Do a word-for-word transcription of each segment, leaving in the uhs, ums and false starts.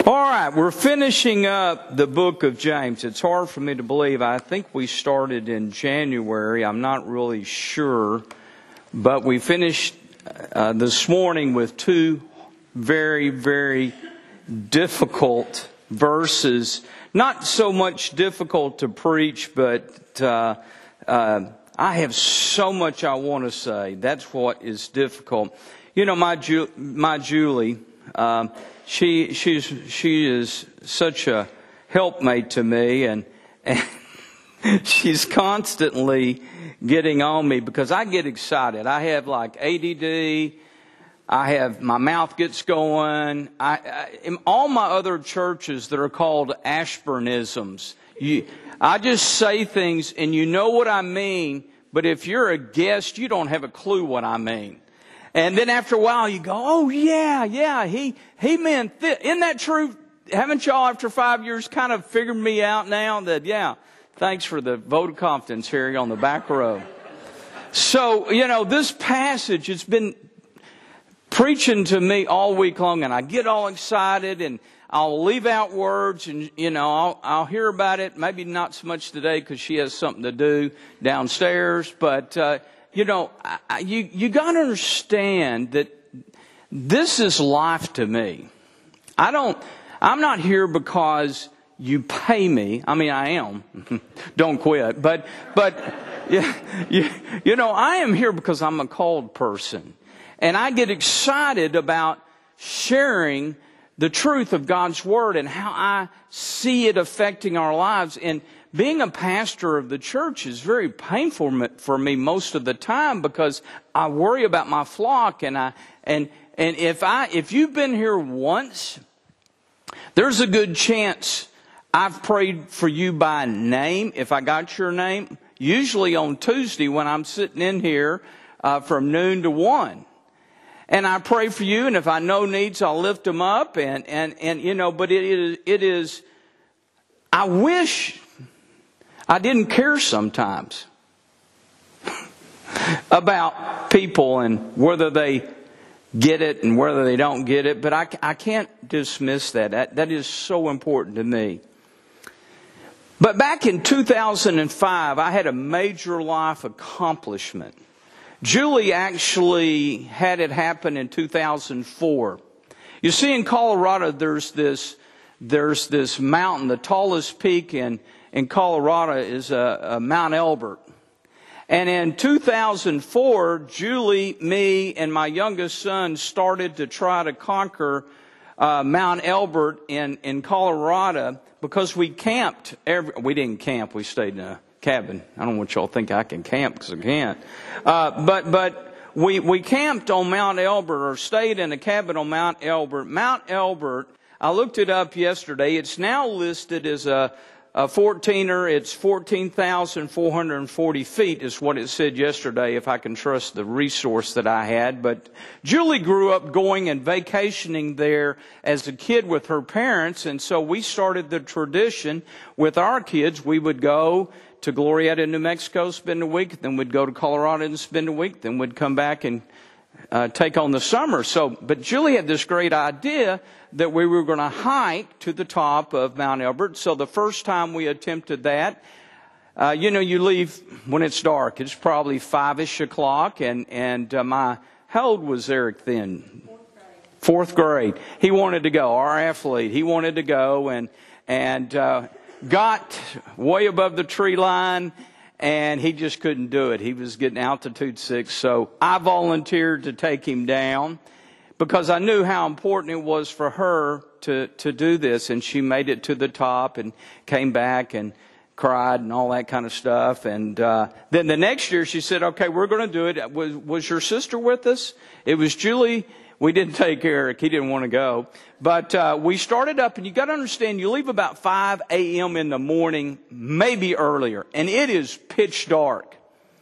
All right, we're finishing up the book of James. It's hard for me to believe. I think we started in January. I'm not really sure. But we finished uh, this morning with two very, very difficult verses. Not so much difficult to preach, but uh, uh, I have so much I want to say. That's what is difficult. You know, my Ju- my Julie... Um, She she's she is such a helpmate to me, and, and she's constantly getting on me because I get excited. I have like A D D. I have my mouth gets going. I, I in all my other churches that are called Ashburnisms. You, I just say things and you know what I mean, but if you're a guest, you don't have a clue what I mean. And then after a while you go, oh yeah, yeah, he, he meant this. Isn't that true? Haven't y'all after five years kind of figured me out now that, yeah, thanks for the vote of confidence, Harry, on the back row. So, you know, this passage has been preaching to me all week long, and I get all excited and I'll leave out words and, you know, I'll, I'll hear about it. Maybe not so much today because she has something to do downstairs, but, uh, You know, I, you, you got to understand that this is life to me. I don't, I'm not here because you pay me. I mean, I am. Don't quit. But, but, yeah, you, you know, I am here because I'm a called person. And I get excited about sharing the truth of God's Word and how I see it affecting our lives. And being a pastor of the church is very painful for me most of the time because I worry about my flock, and I and and if I if you've been here once, there's a good chance I've prayed for you by name if I got your name. Usually on Tuesday when I'm sitting in here uh, from noon to one, and I pray for you, and if I know needs, I'll lift them up, and and and you know. But it is it is. I wish I didn't care sometimes about people and whether they get it and whether they don't get it. But I, I can't dismiss that. that. That is so important to me. But back in two thousand five, I had a major life accomplishment. Julie actually had it happen in two thousand four. You see, in Colorado, there's this, there's this mountain, the tallest peak in in Colorado is uh, uh, Mount Elbert. And in two thousand four, Julie, me, and my youngest son started to try to conquer uh, Mount Elbert in, in Colorado because we camped. Every, we didn't camp, we stayed in a cabin. I don't want y'all to think I can camp because I can't. Uh, but but we, we camped on Mount Elbert or stayed in a cabin on Mount Elbert. Mount Elbert, I looked it up yesterday. It's now listed as a A fourteener, it's fourteen thousand four hundred forty feet is what it said yesterday, if I can trust the resource that I had. But Julie grew up going and vacationing there as a kid with her parents, and so we started the tradition with our kids. We would go to Glorieta, New Mexico, spend a week, then we'd go to Colorado and spend a week, then we'd come back and uh, take on the summer. So, but Julie had this great idea that we were going to hike to the top of Mount Elbert. So the first time we attempted that, uh, you know, you leave when it's dark. It's probably five-ish o'clock. And, and uh, my, how old was Eric then? Fourth grade. Fourth grade. He wanted to go, our athlete. He wanted to go and, and uh, got way above the tree line. And he just couldn't do it. He was getting altitude sick. So I volunteered to take him down, because I knew how important it was for her to, to do this. And she made it to the top and came back and cried and all that kind of stuff. And uh, then the next year she said, okay, we're going to do it. Was, was your sister with us? It was Julie. We didn't take Eric. He didn't want to go. But uh, we started up, and you got to understand, you leave about five a.m. in the morning, maybe earlier, and it is pitch dark.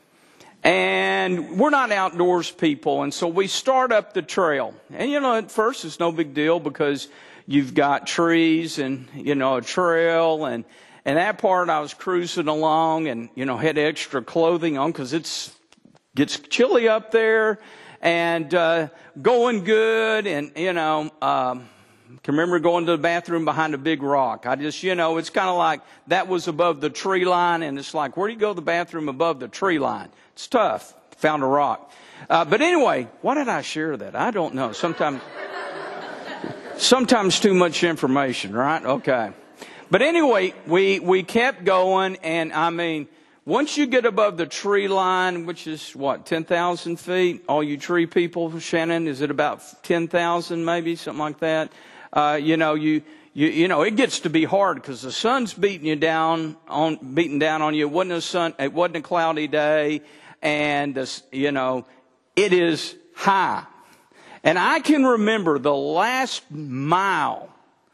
And we're not outdoors people, and so we start up the trail. And, you know, at first it's no big deal because you've got trees and, you know, a trail. And, and that part I was cruising along and, you know, had extra clothing on because it's gets chilly up there. And uh, going good. And, you know, um, Can remember going to the bathroom behind a big rock. I just, you know, it's kind of like that was above the tree line, and it's like, where do you go to the bathroom above the tree line? It's tough. Found a rock. Uh, but anyway, why did I share that? I don't know. Sometimes, sometimes too much information, right? Okay. But anyway, we, we kept going, and I mean, once you get above the tree line, which is what, ten thousand feet? All you tree people, Shannon, is it about ten thousand maybe, something like that? Uh, you know, you, you, you know, it gets to be hard because the sun's beating you down on, beating down on you. It wasn't a sun, it wasn't a cloudy day, and this, you know, it is high. And I can remember the last mile,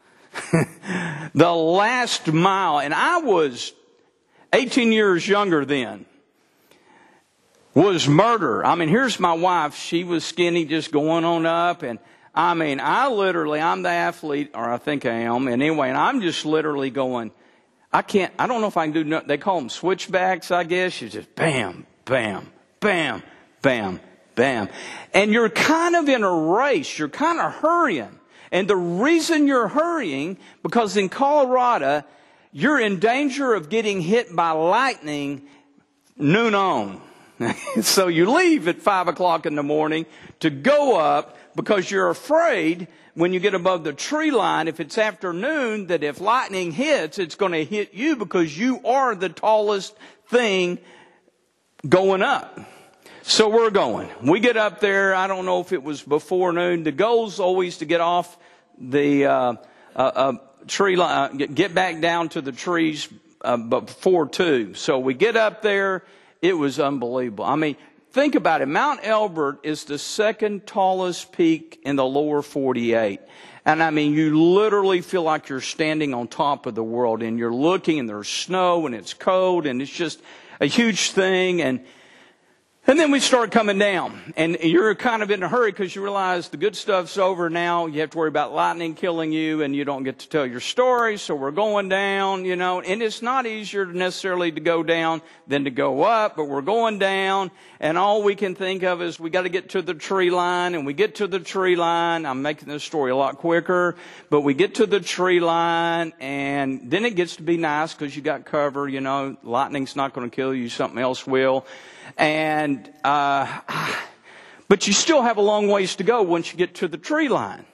the last mile, and I was eighteen years younger then, was murder. I mean, here's my wife. She was skinny, just going on up. And I mean, I literally, I'm the athlete, or I think I am. And anyway, and I'm just literally going, I can't, I don't know if I can do, no, they call them switchbacks, I guess. You just bam, bam, bam, bam, bam. And you're kind of in a race. You're kind of hurrying. And the reason you're hurrying, because in Colorado, you're in danger of getting hit by lightning noon on. So you leave at five o'clock in the morning to go up because you're afraid when you get above the tree line, if it's afternoon, that if lightning hits, it's going to hit you because you are the tallest thing going up. So we're going. We get up there. I don't know if it was before noon. The goal's always to get off the uh, uh, uh, tree line, uh, get back down to the trees uh, before two. So we get up there. It was unbelievable. I mean, think about it. Mount Elbert is the second tallest peak in the lower forty-eight. And I mean, you literally feel like you're standing on top of the world, and you're looking, and there's snow, and it's cold, and it's just a huge thing. And And then we start coming down, and you're kind of in a hurry because you realize the good stuff's over now. You have to worry about lightning killing you, and you don't get to tell your story. So we're going down, you know, and it's not easier necessarily to go down than to go up, but we're going down, and all we can think of is we got to get to the tree line, and we get to the tree line. I'm making this story a lot quicker, but we get to the tree line, and then it gets to be nice because you got cover, you know, lightning's not going to kill you, something else will. And, uh, but you still have a long ways to go once you get to the tree line.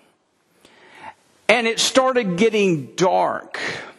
And it started getting dark.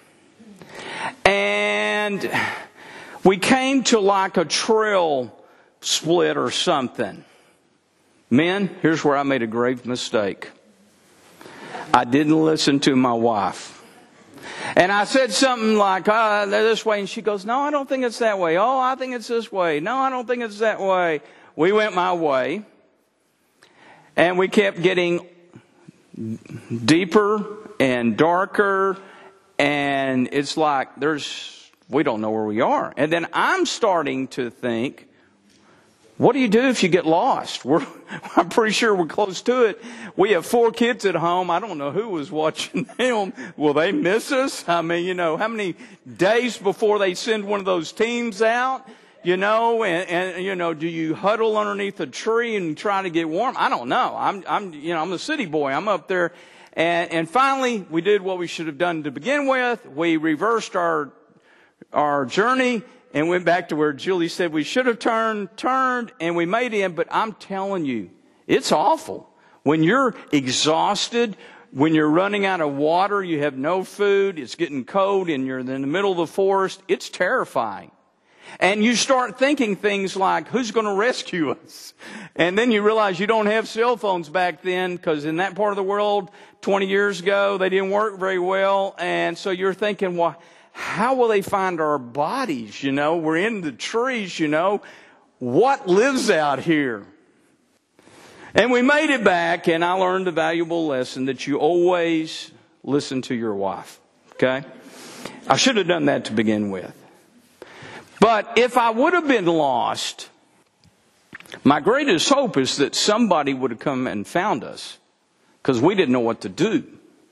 And we came to like a trail split or something. Men, here's where I made a grave mistake. I didn't listen to my wife. And I said something like, oh, they're this way. And she goes, no, I don't think it's that way. Oh, I think it's this way. No, I don't think it's that way. We went my way. And we kept getting deeper and darker. And it's like, there's, we don't know where we are. And then I'm starting to think, what do you do if you get lost? We're, I'm pretty sure we're close to it. We have four kids at home. I don't know who was watching them. Will they miss us? I mean, you know, how many days before they send one of those teams out? You know, and, and you know, do you huddle underneath a tree and try to get warm? I don't know. I'm, I'm, you know, I'm a city boy. I'm up there, and and finally we did what we should have done to begin with. We reversed our our journey. And went back to where Julie said we should have turned, turned, and we made it. But I'm telling you, it's awful. When you're exhausted, when you're running out of water, you have no food, it's getting cold, and you're in the middle of the forest, it's terrifying. And you start thinking things like, who's going to rescue us? And then you realize you don't have cell phones back then, because in that part of the world, twenty years ago, they didn't work very well. And so you're thinking, well, how will they find our bodies? You know, we're in the trees, you know. What lives out here? And we made it back, and I learned a valuable lesson that you always listen to your wife. Okay? I should have done that to begin with. But if I would have been lost, my greatest hope is that somebody would have come and found us, because we didn't know what to do.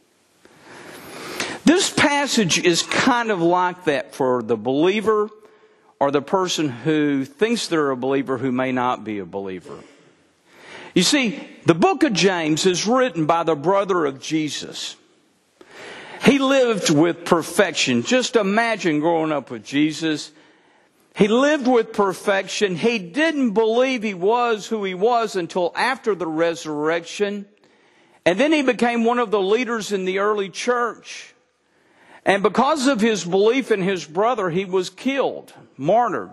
This passage is kind of like that for the believer or the person who thinks they're a believer who may not be a believer. You see, the book of James is written by the brother of Jesus. He lived with perfection. Just imagine growing up with Jesus. He lived with perfection. He didn't believe he was who he was until after the resurrection. And then he became one of the leaders in the early church. And because of his belief in his brother, he was killed, martyred.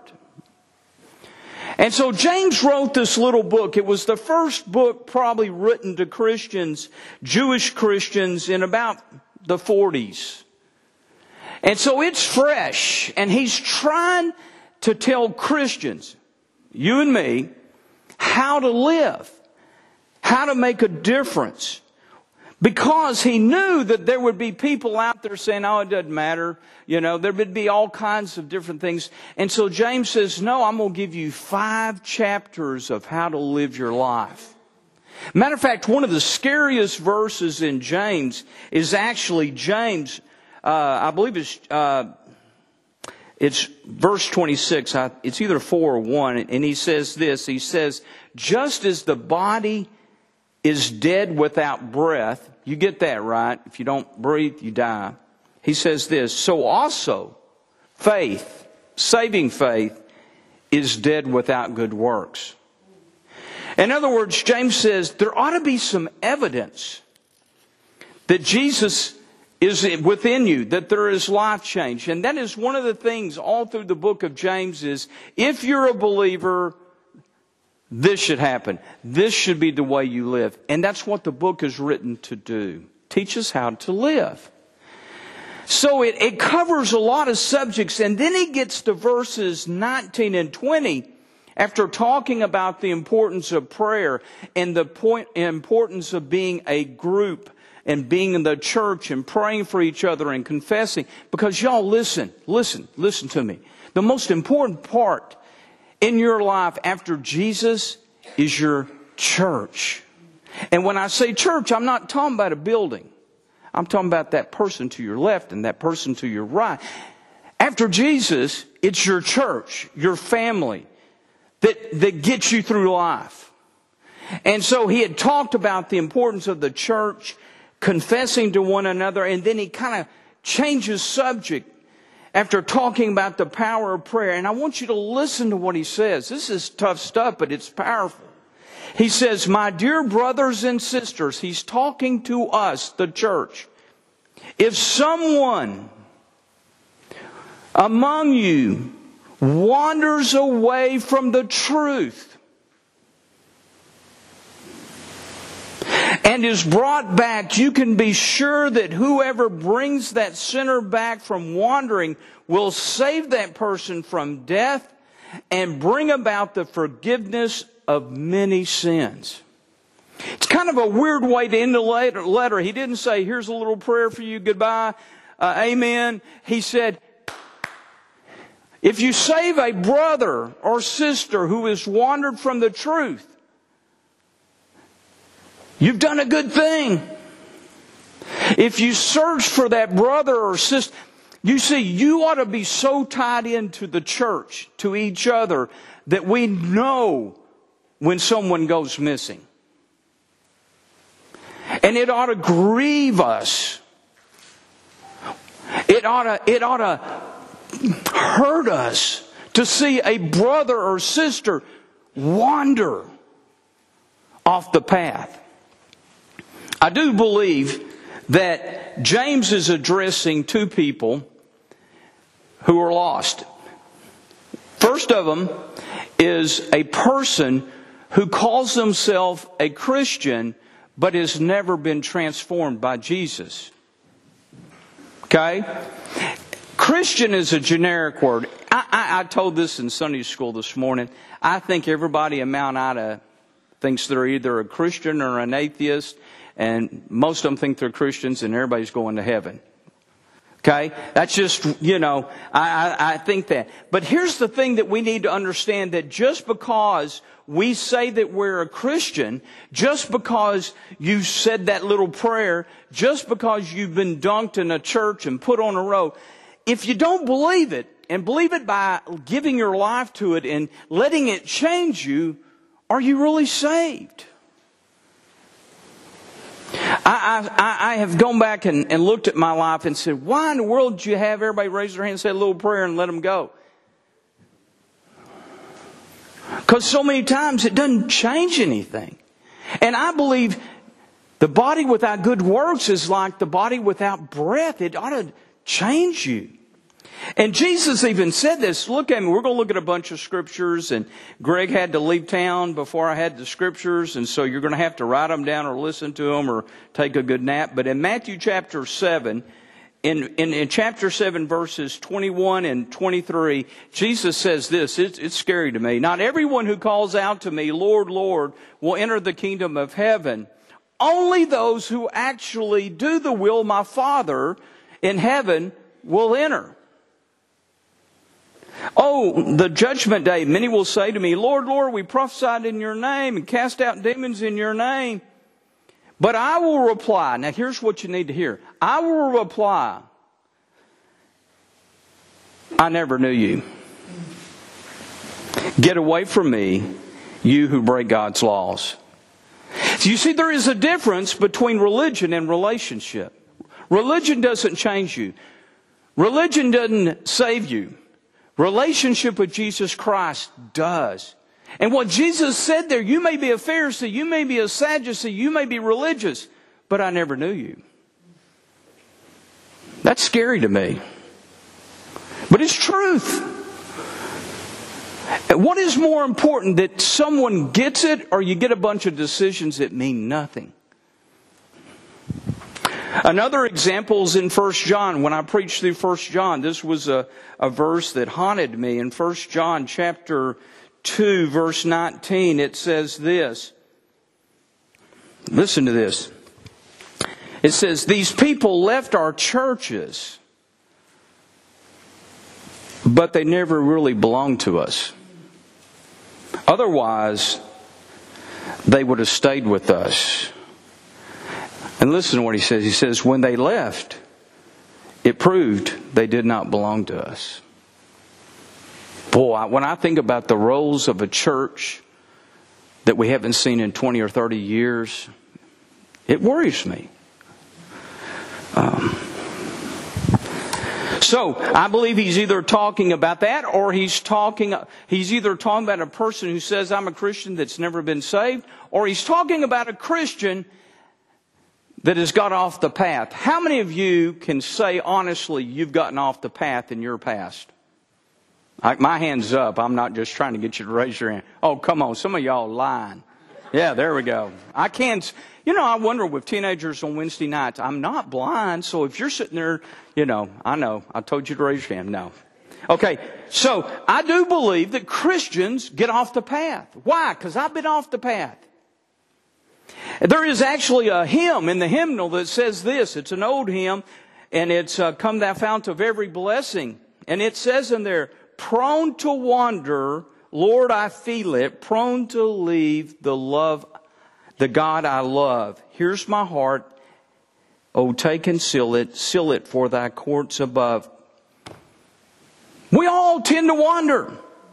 And so James wrote this little book. It was the first book probably written to Christians, Jewish Christians, in about the forties. And so it's fresh. And he's trying to tell Christians, you and me, how to live, how to make a difference. Because he knew that there would be people out there saying, oh, it doesn't matter. You know, there would be all kinds of different things. And so James says, no, I'm going to give you five chapters of how to live your life. Matter of fact, one of the scariest verses in James is actually James, uh, I believe it's, uh, it's verse twenty-six. I, it's either four or one. And he says this, he says, just as the body is dead without breath. You get that, right? If you don't breathe, you die. He says this, so also faith, saving faith, is dead without good works. In other words, James says there ought to be some evidence that Jesus is within you, that there is life change. And that is one of the things all through the book of James is, if you're a believer, this should happen. This should be the way you live. And that's what the book is written to do. Teach us how to live. So it, it covers a lot of subjects. And then he gets to verses nineteen and twenty. After talking about the importance of prayer and the point, importance of being a group and being in the church and praying for each other and confessing. Because y'all listen, listen, listen to me. The most important part in your life after Jesus is your church. And when I say church, I'm not talking about a building. I'm talking about that person to your left and that person to your right. After Jesus, it's your church, your family that, that gets you through life. And so he had talked about the importance of the church, confessing to one another, and then he kind of changes subject after talking about the power of prayer. And I want you to listen to what he says. This is tough stuff, but it's powerful. He says, my dear brothers and sisters, he's talking to us, the church. If someone among you wanders away from the truth and is brought back, you can be sure that whoever brings that sinner back from wandering will save that person from death and bring about the forgiveness of many sins. It's kind of a weird way to end the letter. He didn't say, here's a little prayer for you, goodbye, uh, amen. He said, if you save a brother or sister who has wandered from the truth, you've done a good thing. If you search for that brother or sister, you see, you ought to be so tied into the church, to each other, that we know when someone goes missing. And it ought to grieve us. It ought to, it ought to hurt us to see a brother or sister wander off the path. I do believe that James is addressing two people who are lost. First of them is a person who calls themselves a Christian but has never been transformed by Jesus. Okay? Christian is a generic word. I, I, I told this in Sunday school this morning. I think everybody in Mount Ida thinks they're either a Christian or an atheist. And most of them think they're Christians and everybody's going to heaven. Okay? That's just, you know, I, I, I think that. But here's the thing that we need to understand, that just because we say that we're a Christian, just because you said that little prayer, just because you've been dunked in a church and put on a road, if you don't believe it, and believe it by giving your life to it and letting it change you, are you really saved? I, I, I have gone back and, and looked at my life and said, why in the world did you have everybody raise their hand, say a little prayer, and let them go? Because so many times it doesn't change anything. And I believe the body without good works is like the body without breath. It ought to change you. And Jesus even said this. Look at me. We're going to look at a bunch of scriptures. And Greg had to leave town before I had the scriptures. And so you're going to have to write them down or listen to them or take a good nap. But in Matthew chapter seven, in, in, in chapter seven, verses twenty-one and twenty-three, Jesus says this. It's, it's scary to me. Not everyone who calls out to me, Lord, Lord, will enter the kingdom of heaven. Only those who actually do the will of my Father in heaven will enter. Oh, the judgment day, many will say to me, Lord, Lord, we prophesied in your name and cast out demons in your name. But I will reply. Now here's what you need to hear. I will reply, I never knew you. Get away from me, you who break God's laws. So you see, there is a difference between religion and relationship. Religion doesn't change you. Religion doesn't save you. Relationship with Jesus Christ does. And what Jesus said there, you may be a Pharisee, you may be a Sadducee, you may be religious, but I never knew you. That's scary to me. But it's truth. What is more important, that someone gets it or you get a bunch of decisions that mean nothing? Another example is in First John. When I preached through First John, this was a, a verse that haunted me. In First John chapter two, verse nineteen, it says this. Listen to this. It says, these people left our churches, but they never really belonged to us. Otherwise, they would have stayed with us. And listen to what he says. He says, when they left, it proved they did not belong to us. Boy, when I think about the roles of a church that we haven't seen in twenty or thirty years, it worries me. Um, so, I believe he's either talking about that or he's talking, he's either talking about a person who says, I'm a Christian that's never been saved, or he's talking about a Christian that has got off the path. How many of you can say honestly you've gotten off the path in your past? I, my hand's up. I'm not just trying to get you to raise your hand. Oh, come on. Some of y'all lying. Yeah, there we go. I can't. You know, I wonder with teenagers on Wednesday nights, I'm not blind. So if you're sitting there, you know, I know. I told you to raise your hand. No. Okay. So I do believe that Christians get off the path. Why? Because I've been off the path. There is actually a hymn in the hymnal that says this. It's an old hymn, and it's uh, Come Thou Fount of Every Blessing. And it says in there, prone to wander, Lord, I feel it, prone to leave the love, the God I love. Here's my heart. Oh, take and seal it, seal it for thy courts above. We all tend to wander.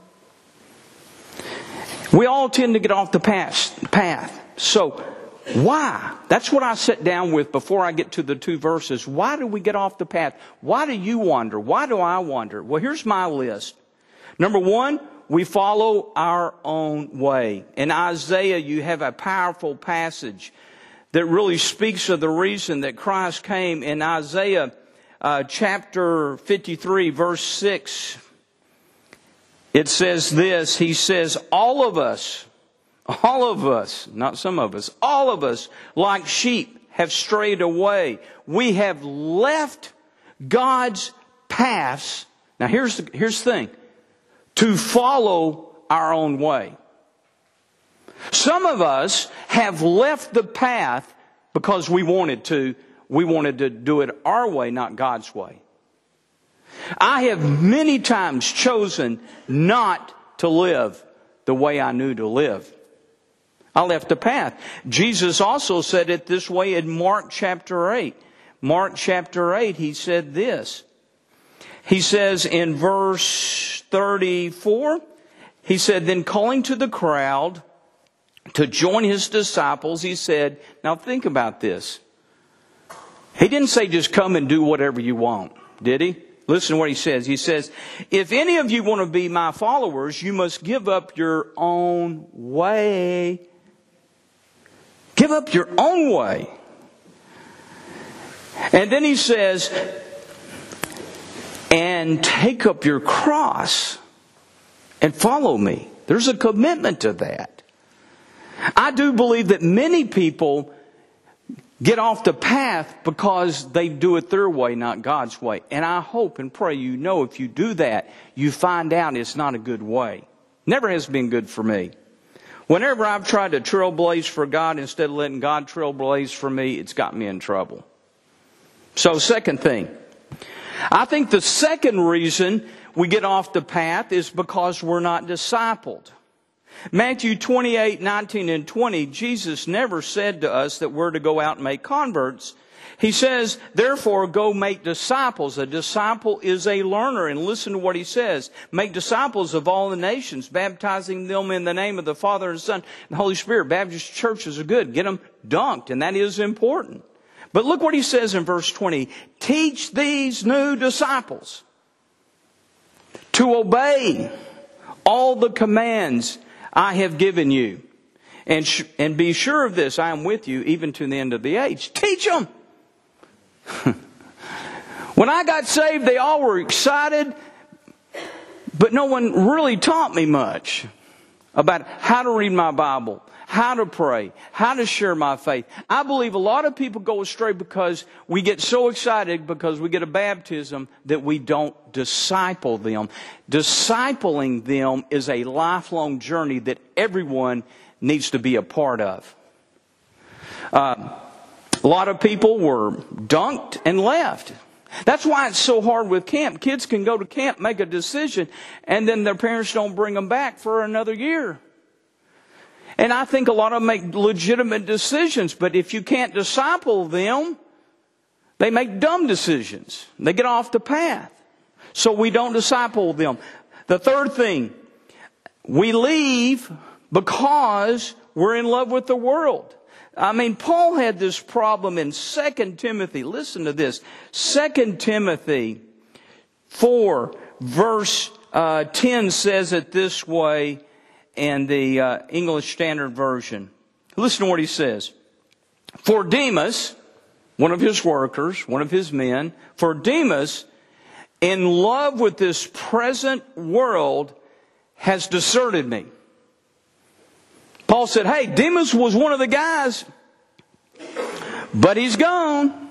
We all tend to get off the path. path. So, why? That's what I sit down with before I get to the two verses. Why do we get off the path? Why do you wander? Why do I wander? Well, here's my list. Number one, we follow our own way. In Isaiah, you have a powerful passage that really speaks of the reason that Christ came. In Isaiah uh, chapter fifty-three, verse six, it says this. He says, all of us, all of us, not some of us, all of us, like sheep, have strayed away. We have left God's paths. Now here's the, here's the thing. To follow our own way. Some of us have left the path because we wanted to. We wanted to do it our way, not God's way. I have many times chosen not to live the way I knew to live. I left the path. Jesus also said it this way in Mark chapter eight. Mark chapter eight, he said this. He says in verse thirty-four, he said, then calling to the crowd to join his disciples, he said, now think about this. He didn't say just come and do whatever you want, did he? Listen to what he says. He says, if any of you want to be my followers, you must give up your own way. Give up your own way. And then he says, and take up your cross and follow me. There's a commitment to that. I do believe that many people get off the path because they do it their way, not God's way. And I hope and pray you know if you do that, you find out it's not a good way. Never has been good for me. Whenever I've tried to trailblaze for God instead of letting God trailblaze for me, it's got me in trouble. So second thing, I think the second reason we get off the path is because we're not discipled. Matthew twenty-eight, nineteen and twenty, Jesus never said to us that we're to go out and make converts. He says, therefore, go make disciples. A disciple is a learner. And listen to what he says. Make disciples of all the nations, baptizing them in the name of the Father and Son and the Holy Spirit. Baptist churches are good. Get them dunked, and that is important. But look what he says in verse twenty. Teach these new disciples to obey all the commands I have given you. And, sh- and be sure of this, I am with you even to the end of the age. Teach them. When I got saved, they all were excited, but no one really taught me much about how to read my Bible, how to pray, how to share my faith. I believe a lot of people go astray because we get so excited because we get a baptism that we don't disciple them. Discipling them is a lifelong journey that everyone needs to be a part of. Uh, a lot of people were dunked and left. That's why it's so hard with camp. Kids can go to camp, make a decision, and then their parents don't bring them back for another year. And I think a lot of them make legitimate decisions, but if you can't disciple them, they make dumb decisions. They get off the path. So we don't disciple them. The third thing, we leave because we're in love with the world. I mean, Paul had this problem in Second Timothy. Listen to this. Second Timothy four, verse uh, ten says it this way in the uh, English Standard Version. Listen to what he says. For Demas, one of his workers, one of his men, for Demas, in love with this present world, has deserted me. Paul said, hey, Demas was one of the guys, but he's gone.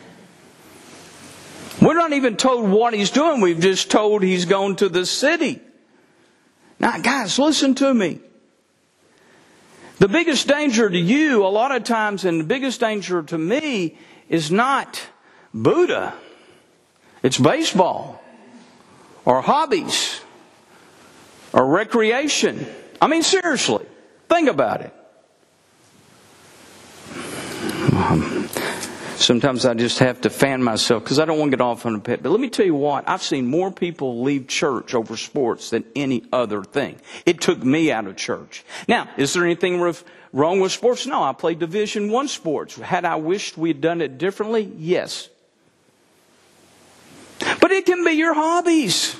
We're not even told what he's doing. We've just told he's gone to the city. Now, guys, listen to me. The biggest danger to you, a lot of times, and the biggest danger to me, is not Buddha. It's baseball, or hobbies, or recreation. I mean, seriously. Think about it. Um, sometimes I just have to fan myself because I don't want to get off on a pet. But let me tell you what, I've seen more people leave church over sports than any other thing. It took me out of church. Now, is there anything wrong with sports? No, I played Division One sports. Had I wished we'd done it differently? Yes. But it can be your hobbies.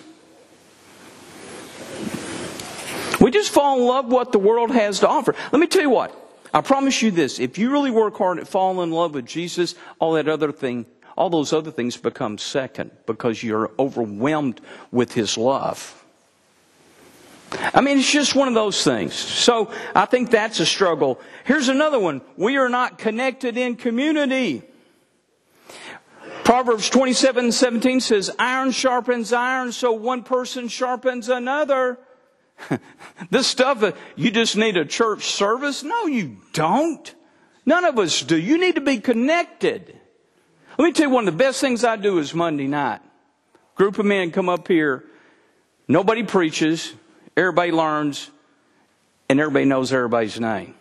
We just fall in love with what the world has to offer. Let me tell you what. I promise you this. If you really work hard at falling in love with Jesus, all that other thing, all those other things become second because you're overwhelmed with His love. I mean, it's just one of those things. So I think that's a struggle. Here's another one. We are not connected in community. Proverbs twenty-seven seventeen says, iron sharpens iron, so one person sharpens another. This stuff, uh, you just need a church service? No, you don't. None of us do. You need to be connected. Let me tell you, one of the best things I do is Monday night. Group of men come up here. Nobody preaches. Everybody learns. And everybody knows everybody's name.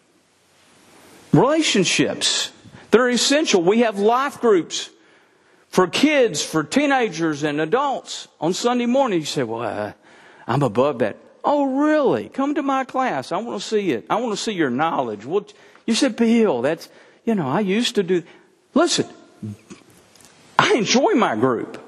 Relationships. They're essential. We have life groups for kids, for teenagers and adults. On Sunday morning, you say, well, uh, I'm above that. Oh, really? Come to my class. I want to see it. I want to see your knowledge. Well, you said, Bill, that's, you know, I used to do. Listen, I enjoy my group.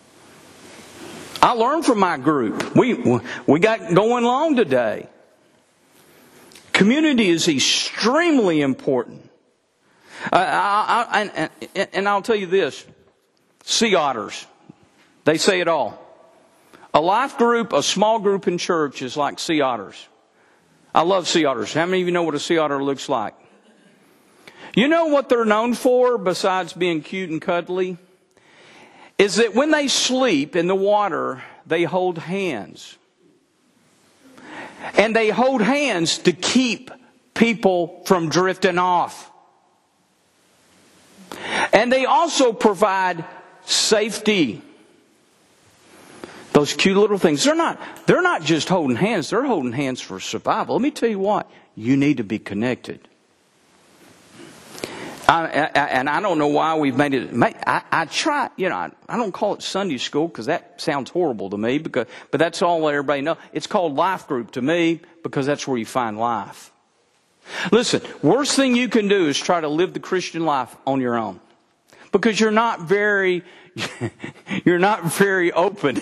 I learn from my group. We we got going long today. Community is extremely important. Uh, I, I, and, and I'll tell you this. Sea otters. They say it all. A life group, a small group in church is like sea otters. I love sea otters. How many of you know what a sea otter looks like? You know what they're known for besides being cute and cuddly? Is that when they sleep in the water, they hold hands. And they hold hands to keep people from drifting off. And they also provide safety. Those cute little things. They're not, they're not just holding hands. They're holding hands for survival. Let me tell you what. You need to be connected. I, I, and I don't know why we've made it. I, I try, you know, I, I don't call it Sunday school because that sounds horrible to me. Because, but that's all everybody knows. It's called life group to me because that's where you find life. Listen, worst thing you can do is try to live the Christian life on your own, because you're not very, you're not very open.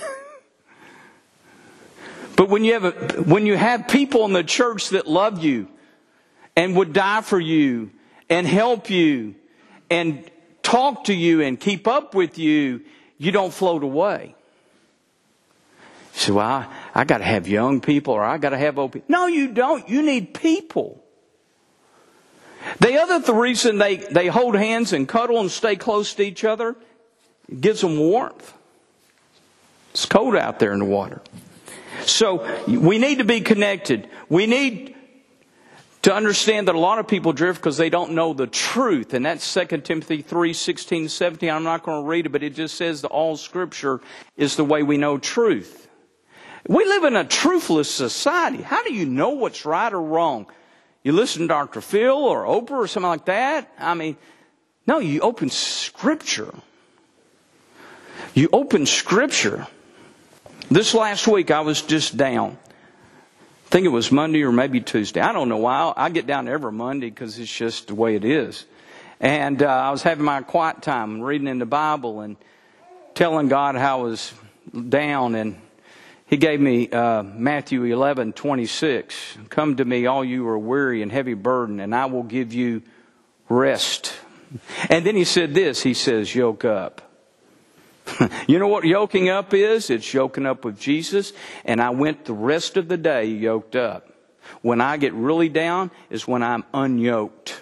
But when you have a, when you have people in the church that love you and would die for you and help you and talk to you and keep up with you, you don't float away. You say, well, I, I got to have young people, or I got to have old people. No, you don't. You need people. The other th- reason they, they hold hands and cuddle and stay close to each other, it gives them warmth. It's cold out there in the water. So we need to be connected. We need to understand that a lot of people drift because they don't know the truth. And that's Second Timothy three, sixteen, seventeen. I'm not going to read it, but it just says that all Scripture is the way we know truth. We live in a truthless society. How do you know what's right or wrong? You listen to Doctor Phil or Oprah or something like that? I mean, no, you open Scripture. You open Scripture. This last week I was just down. I think it was Monday or maybe Tuesday. I don't know why. I get down every Monday because it's just the way it is. And uh, I was having my quiet time, reading in the Bible and telling God how I was down. And He gave me uh, Matthew eleven twenty-six. Come to me, all you who are weary and heavy burden, and I will give you rest. And then He said this. He says, yoke up. You know what yoking up is? It's yoking up with Jesus. And I went the rest of the day yoked up. When I get really down is when I'm unyoked.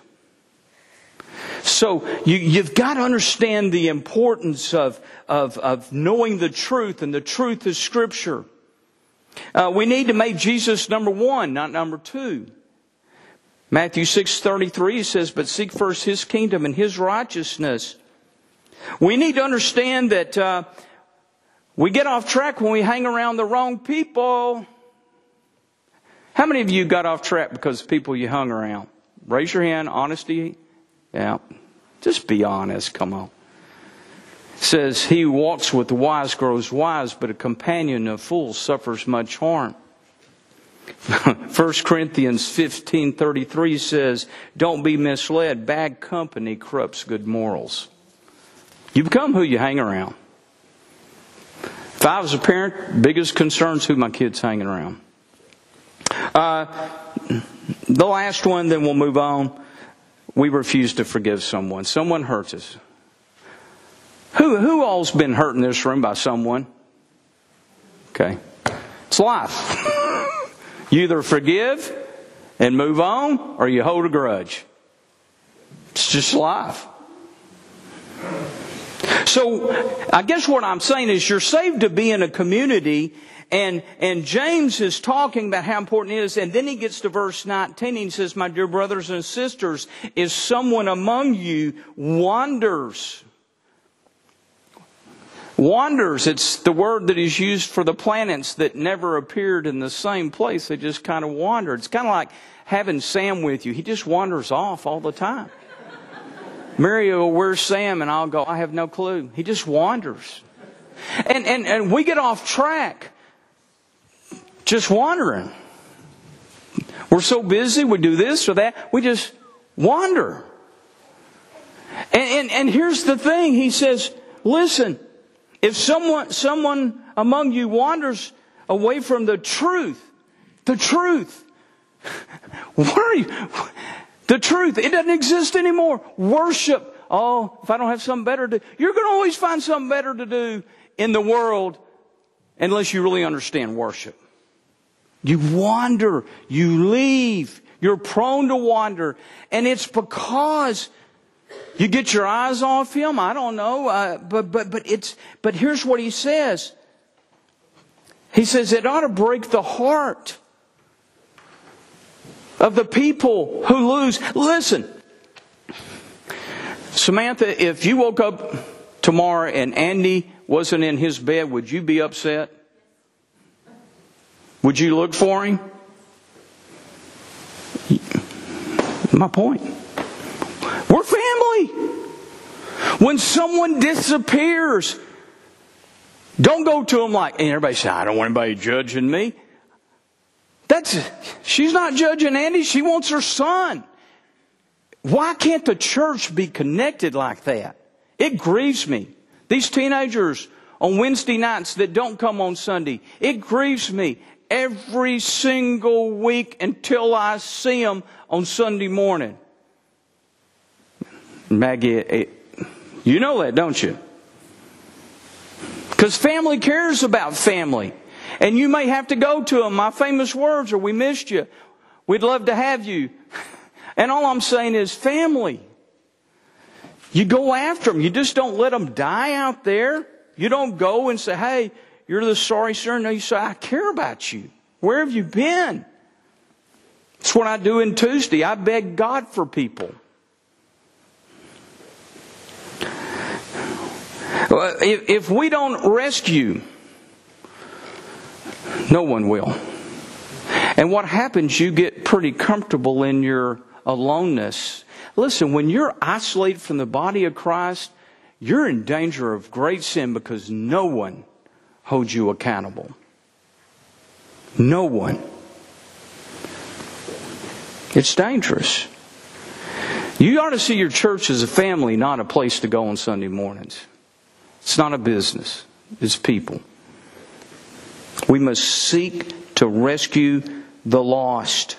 So you, you've got to understand the importance of, of, of knowing the truth, and the truth is Scripture. Uh, we need to make Jesus number one, not number two. Matthew six thirty-three says, but seek first His kingdom and His righteousness. We need to understand that uh, we get off track when we hang around the wrong people. How many of you got off track because of people you hung around? Raise your hand. Honesty. Yeah. Just be honest. Come on. It says, he who walks with the wise grows wise, but a companion of fools suffers much harm. First Corinthians fifteen thirty-three says, don't be misled. Bad company corrupts good morals. You become who you hang around. If I was a parent, biggest concern is who my kid's hanging around. Uh, the last one, then we'll move on. We refuse to forgive someone. Someone hurts us. Who who all's been hurt in this room by someone? Okay. It's life. You either forgive and move on, or you hold a grudge. It's just life. So I guess what I'm saying is you're saved to be in a community, and and James is talking about how important it is, and then he gets to verse nineteen and he says, my dear brothers and sisters, if someone among you wanders, wanders, it's the word that is used for the planets that never appeared in the same place. They just kind of wander. It's kind of like having Sam with you. He just wanders off all the time. Mary will, where's Sam? And I'll go, I have no clue. He just wanders. And, and, and we get off track just wandering. We're so busy, we do this or that, we just wander. And, and, and here's the thing, he says, listen, if someone, someone among you wanders away from the truth, the truth, what are you, the truth, it doesn't exist anymore. Worship. Oh, if I don't have something better to do, you're going to always find something better to do in the world unless you really understand worship. You wander, you leave, you're prone to wander, and it's because you get your eyes off Him. I don't know, uh, but but but it's but here's what He says. He says it ought to break the heart of the people who lose. Listen, Samantha, if you woke up tomorrow and Andy wasn't in his bed, would you be upset? Would you look for him? My point. We're family. When someone disappears, don't go to them like, and everybody say, I don't want anybody judging me. That's, she's not judging Andy. She wants her son. Why can't the church be connected like that? It grieves me. These teenagers on Wednesday nights that don't come on Sunday, it grieves me every single week until I see them on Sunday morning. Maggie, you know that, don't you? Because family cares about family. And you may have to go to them. My famous words are, we missed you. We'd love to have you. And all I'm saying is family. You go after them. You just don't let them die out there. You don't go and say, hey, you're the sorry son. No, you say, I care about you. Where have you been? That's what I do in Tuesday. I beg God for people. If, if we don't rescue, no one will. And what happens, you get pretty comfortable in your aloneness. Listen, when you're isolated from the body of Christ, you're in danger of great sin because no one holds you accountable. No one. It's dangerous. You ought to see your church as a family, not a place to go on Sunday mornings. It's not a business. It's people. We must seek to rescue the lost.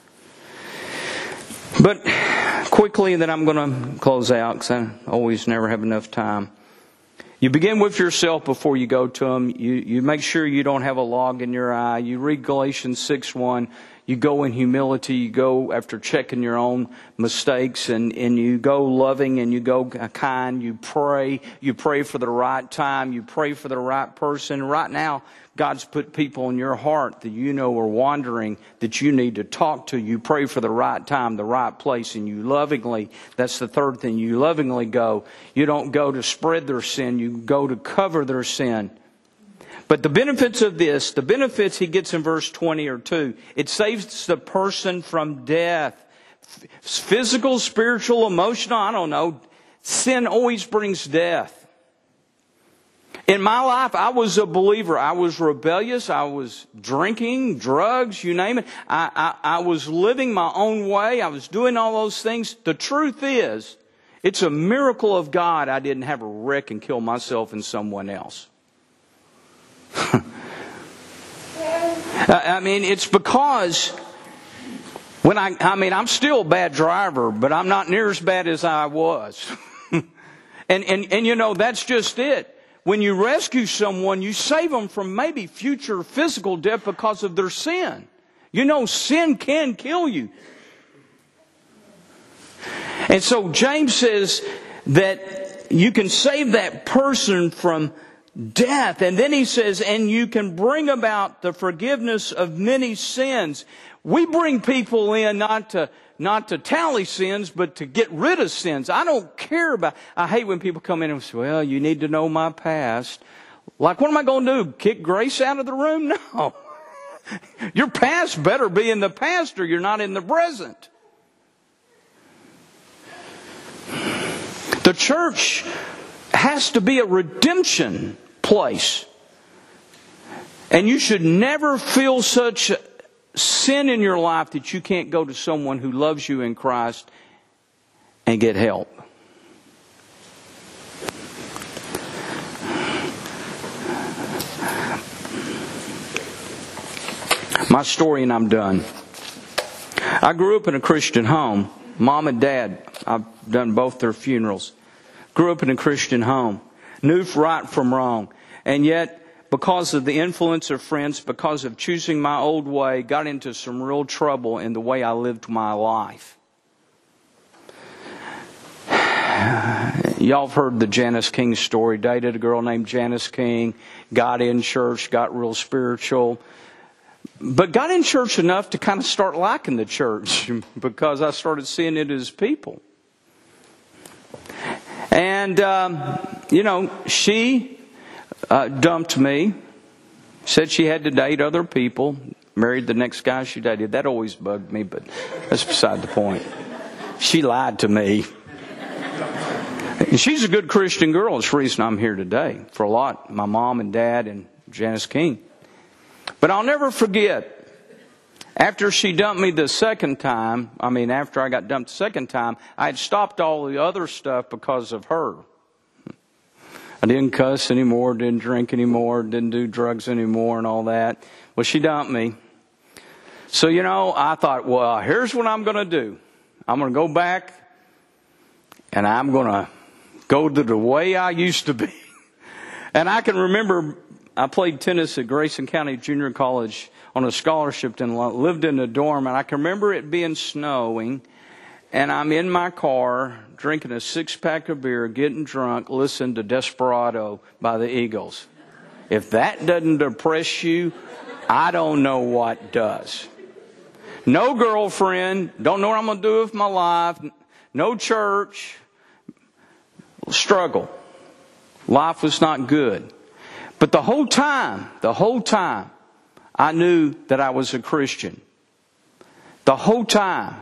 But quickly, and then I'm going to close out because I always never have enough time. You begin with yourself before you go to them. You, you make sure you don't have a log in your eye. You read Galatians six one. You go in humility. You go after checking your own mistakes. And, and you go loving and you go kind. You pray. You pray for the right time. You pray for the right person. Right now, God's put people in your heart that you know are wandering, that you need to talk to. You pray for the right time, the right place, and you lovingly, that's the third thing, you lovingly go. You don't go to spread their sin, you go to cover their sin. But the benefits of this, the benefits he gets in verse twenty are two. It saves the person from death. Physical, spiritual, emotional, I don't know. Sin always brings death. In my life, I was a believer. I was rebellious. I was drinking, drugs, you name it. I, I, I was living my own way. I was doing all those things. The truth is, it's a miracle of God I didn't have a wreck and kill myself and someone else. I mean, it's because when I, I mean, I'm still a bad driver, but I'm not near as bad as I was. and, and, and you know, that's just it. When you rescue someone, you save them from maybe future physical death because of their sin. You know, sin can kill you. And so James says that you can save that person from death. And then he says, and you can bring about the forgiveness of many sins. We bring people in not to Not to tally sins, but to get rid of sins. I don't care about... I hate when people come in and say, well, you need to know my past. Like, what am I going to do? Kick Grace out of the room? No. Your past better be in the past or you're not in the present. The church has to be a redemption place. And you should never feel such sin in your life that you can't go to someone who loves you in Christ and get help. My story, and I'm done. I grew up in a Christian home. Mom and Dad, I've done both their funerals. Grew up in a Christian home. Knew right from wrong. And yet, because of the influence of friends, because of choosing my old way, got into some real trouble in the way I lived my life. Y'all have heard the Janice King story. Dated a girl named Janice King. Got in church, got real spiritual. But got in church enough to kind of start liking the church because I started seeing it as people. And, um, you know, she uh, dumped me, said she had to date other people, married the next guy she dated. That always bugged me, but that's beside the point. She lied to me. And she's a good Christian girl. It's the reason I'm here today. For a lot, my mom and dad and Janice King. But I'll never forget, after she dumped me the second time, I mean, after I got dumped the second time, I had stopped all the other stuff because of her. I didn't cuss anymore, didn't drink anymore, didn't do drugs anymore and all that. Well, she dumped me. So, you know, I thought, well, here's what I'm going to do. I'm going to go back and I'm going to go to the way I used to be. And I can remember I played tennis at Grayson County Junior College on a scholarship and lived in a dorm. And I can remember it being snowing. And I'm in my car drinking a six-pack of beer, getting drunk, listening to Desperado by the Eagles. If that doesn't depress you, I don't know what does. No girlfriend. Don't know what I'm going to do with my life. No church. Struggle. Life was not good. But the whole time, the whole time, I knew that I was a Christian. The whole time.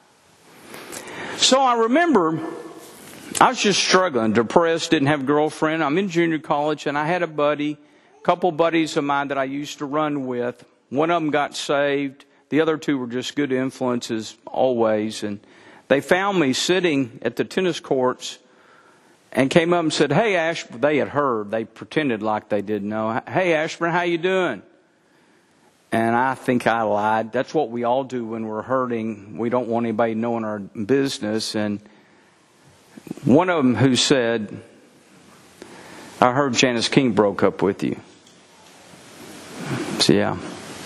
So I remember I was just struggling, depressed, didn't have a girlfriend. I'm in junior college and I had a buddy, a couple buddies of mine that I used to run with. One of them got saved. The other two were just good influences always. And they found me sitting at the tennis courts and came up and said, hey, Ashburn. They had heard. They pretended like they didn't know. Hey, Ashburn, how you doing? And I think I lied. That's what we all do when we're hurting. We don't want anybody knowing our business. And one of them who said, I heard Janice King broke up with you. So, yeah.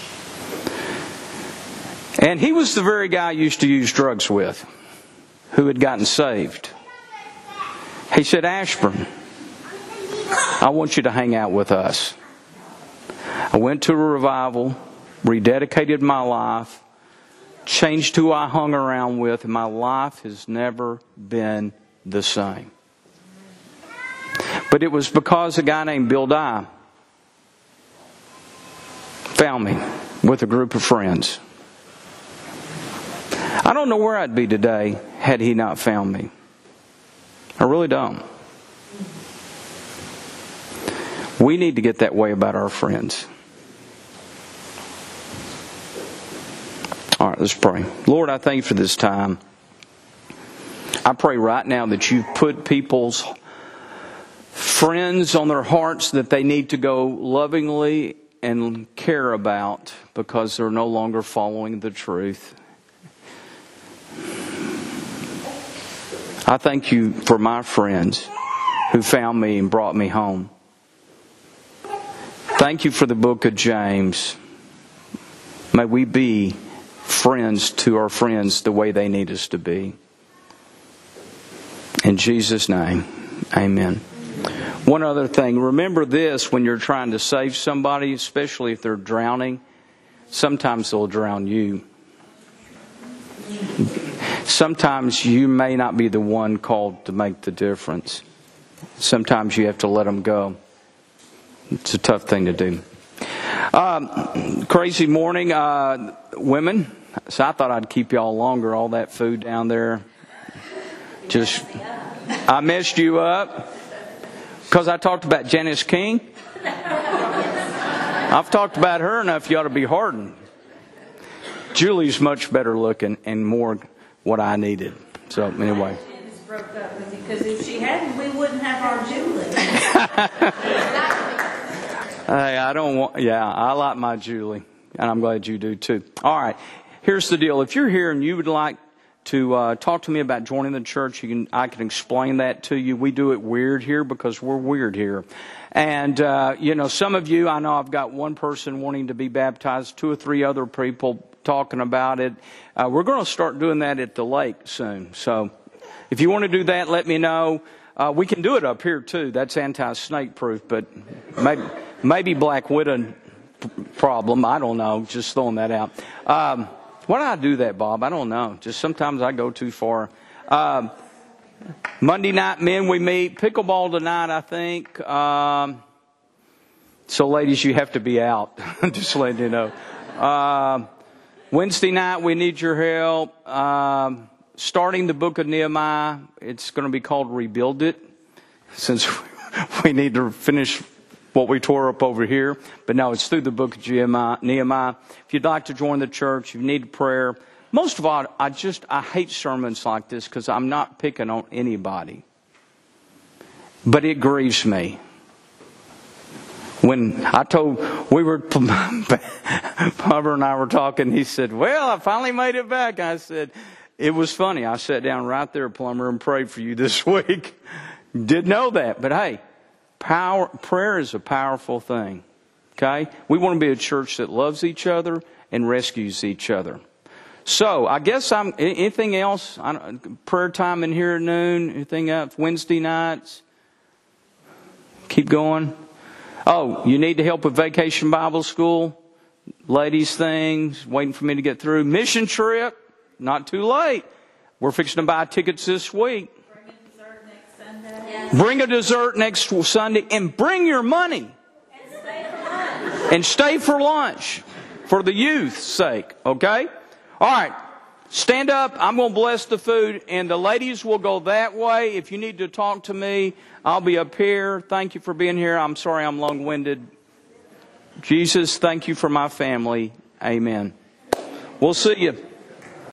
And he was the very guy I used to use drugs with, who had gotten saved. He said, Ashburn, I want you to hang out with us. I went to a revival, rededicated my life, changed who I hung around with, and my life has never been the same. But it was because a guy named Bill Dye found me with a group of friends. I don't know where I'd be today had he not found me. I really don't. We need to get that way about our friends. All right, let's pray. Lord, I thank you for this time. I pray right now that you've put people's friends on their hearts that they need to go lovingly and care about because they're no longer following the truth. I thank you for my friends who found me and brought me home. Thank you for the book of James. May we be friends to our friends the way they need us to be. In Jesus' name, amen. One other thing, remember this when you're trying to save somebody, especially if they're drowning, sometimes they'll drown you. Sometimes you may not be the one called to make the difference. Sometimes you have to let them go. It's a tough thing to do. Um, crazy morning, uh, women. So I thought I'd keep y'all longer. All that food down there. Just, I messed you up because I talked about Janice King. I've talked about her enough. You ought to be hardened. Julie's much better looking and more what I needed. So anyway. Broke up with you because if she hadn't, we wouldn't have our Julie. Hey, I don't want. Yeah, I like my Julie. And I'm glad you do too. All right. Here's the deal. If you're here and you would like to uh, talk to me about joining the church, you can. I can explain that to you. We do it weird here because we're weird here. And, uh, you know, some of you, I know I've got one person wanting to be baptized, two or three other people talking about it. Uh, we're going to start doing that at the lake soon. So if you want to do that, let me know. Uh, we can do it up here too. That's anti-snake proof, but maybe, maybe Black Widow problem. I don't know. Just throwing that out. Um, why do I do that, Bob? I don't know. Just sometimes I go too far. Um, Monday night, men, we meet. Pickleball tonight, I think. Um, so, ladies, you have to be out. Just letting you know. Uh, Wednesday night, we need your help. Um, starting the book of Nehemiah. It's going to be called Rebuild It, since we need to finish what we tore up over here. But no, it's through the book of Nehemiah. If you'd like to join the church, if you need prayer. Most of all, I just, I hate sermons like this because I'm not picking on anybody. But it grieves me. When I told, we were, Bubba and I were talking, he said, well, I finally made it back. I said, it was funny. I sat down right there, Plumber, and prayed for you this week. Didn't know that. But hey, power, prayer is a powerful thing. Okay? We want to be a church that loves each other and rescues each other. So, I guess I'm, anything else? I don't, prayer time in here at noon? Anything else? Wednesday nights? Keep going. Oh, you need to help with Vacation Bible School? Ladies things, waiting for me to get through. Mission trip, not too late. We're fixing to buy tickets this week. Bring a dessert next Sunday. Yes. Bring a dessert next Sunday and bring your money. And stay for lunch. And stay for lunch for the youth's sake, okay? All right, stand up. I'm going to bless the food, and the ladies will go that way. If you need to talk to me, I'll be up here. Thank you for being here. I'm sorry I'm long-winded. Jesus, thank you for my family. Amen. We'll see you.